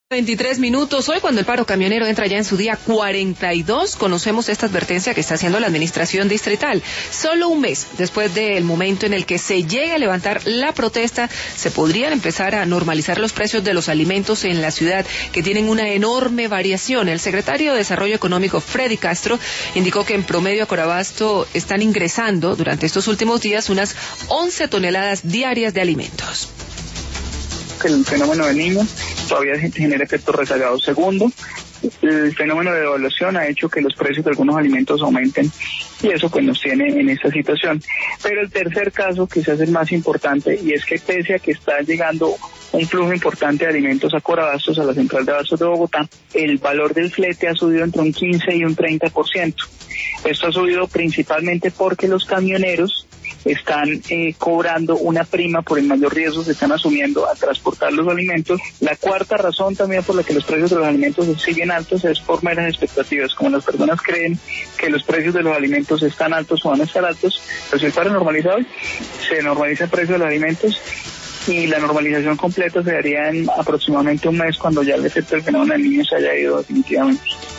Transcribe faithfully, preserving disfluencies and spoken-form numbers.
veintitrés minutos. Hoy, cuando el paro camionero entra ya en su día cuarenta y dos, conocemos esta advertencia que está haciendo la administración distrital. Solo un mes después del momento en el que se llegue a levantar la protesta, se podrían empezar a normalizar los precios de los alimentos en la ciudad, que tienen una enorme variación. El secretario de Desarrollo Económico, Freddy Castro, indicó que en promedio a Corabasto están ingresando durante estos últimos días unas once toneladas diarias de alimentos. El fenómeno del Niño todavía genera efectos rezagados. Segundo, el fenómeno de devaluación ha hecho que los precios de algunos alimentos aumenten y eso pues nos tiene en esta situación. Pero el tercer caso, quizás el más importante, y es que pese a que está llegando un flujo importante de alimentos a Corabastos, a la central de abastos de Bogotá, el valor del flete ha subido entre un quince y un treinta por ciento. Esto ha subido principalmente porque los camioneros están eh, cobrando una prima por el mayor riesgo que están asumiendo al transportar los alimentos. La cuarta razón también por la que los precios de los alimentos siguen altos es por meras expectativas. Como las personas creen que los precios de los alimentos están altos o van a estar altos, pues si el paro normaliza hoy, se normaliza el precio de los alimentos y la normalización completa se daría en aproximadamente un mes, cuando ya el efecto del fenómeno del Niño se haya ido definitivamente.